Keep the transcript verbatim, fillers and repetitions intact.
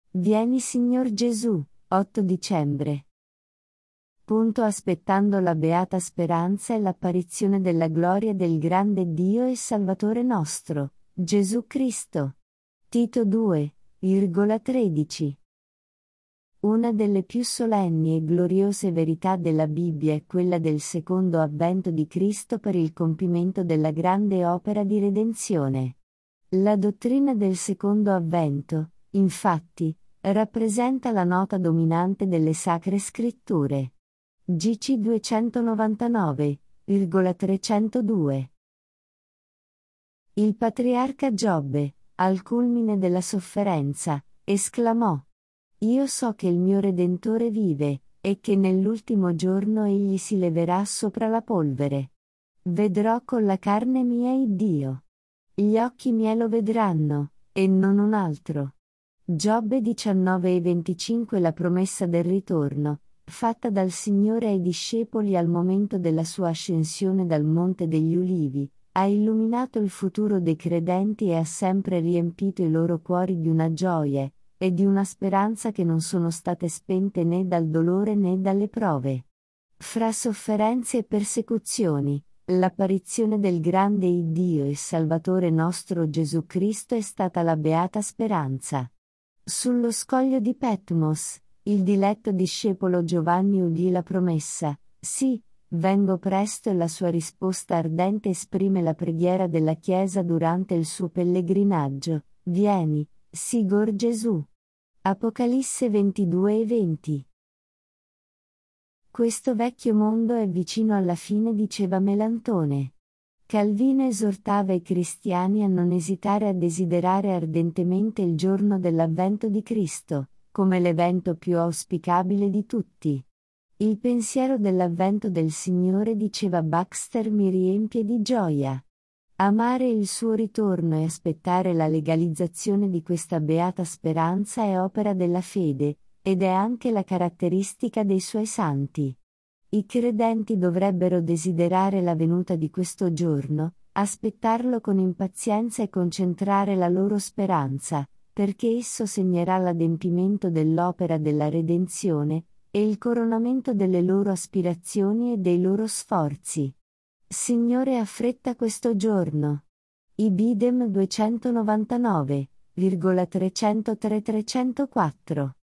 Vieni Signor Gesù, otto dicembre. Punto aspettando la beata speranza e l'apparizione della gloria del grande Dio e Salvatore nostro, Gesù Cristo. Tito due, tredici. Una delle più solenni e gloriose verità della Bibbia è quella del secondo avvento di Cristo per il compimento della grande opera di redenzione. La dottrina del secondo avvento, infatti, rappresenta la nota dominante delle Sacre Scritture. G C duecentonovantanove, trecentodue. Il patriarca Giobbe, al culmine della sofferenza, esclamò: Io so che il mio Redentore vive, e che nell'ultimo giorno egli si leverà sopra la polvere. Vedrò con la carne mia il Dio. Gli occhi miei lo vedranno, e non un altro. Giobbe diciannove e venticinque. La promessa del ritorno, fatta dal Signore ai discepoli al momento della sua ascensione dal Monte degli Ulivi, ha illuminato il futuro dei credenti e ha sempre riempito i loro cuori di una gioia e di una speranza che non sono state spente né dal dolore né dalle prove. Fra sofferenze e persecuzioni, l'apparizione del grande Iddio e Salvatore nostro Gesù Cristo è stata la beata speranza. Sullo scoglio di Patmos, il diletto discepolo Giovanni udì la promessa: sì, vengo presto, e la sua risposta ardente esprime la preghiera della Chiesa durante il suo pellegrinaggio: vieni, Signor Gesù. Apocalisse ventidue e venti. Questo vecchio mondo è vicino alla fine, diceva Melantone. Calvino esortava i cristiani a non esitare a desiderare ardentemente il giorno dell'avvento di Cristo, come l'evento più auspicabile di tutti. Il pensiero dell'avvento del Signore, diceva Baxter, mi riempie di gioia. Amare il suo ritorno e aspettare la legalizzazione di questa beata speranza è opera della fede, ed è anche la caratteristica dei suoi santi. I credenti dovrebbero desiderare la venuta di questo giorno, aspettarlo con impazienza e concentrare la loro speranza, perché esso segnerà l'adempimento dell'opera della redenzione e il coronamento delle loro aspirazioni e dei loro sforzi. Signore, affretta questo giorno. Ibidem duecentonovantanove, trecentotre trecentoquattro.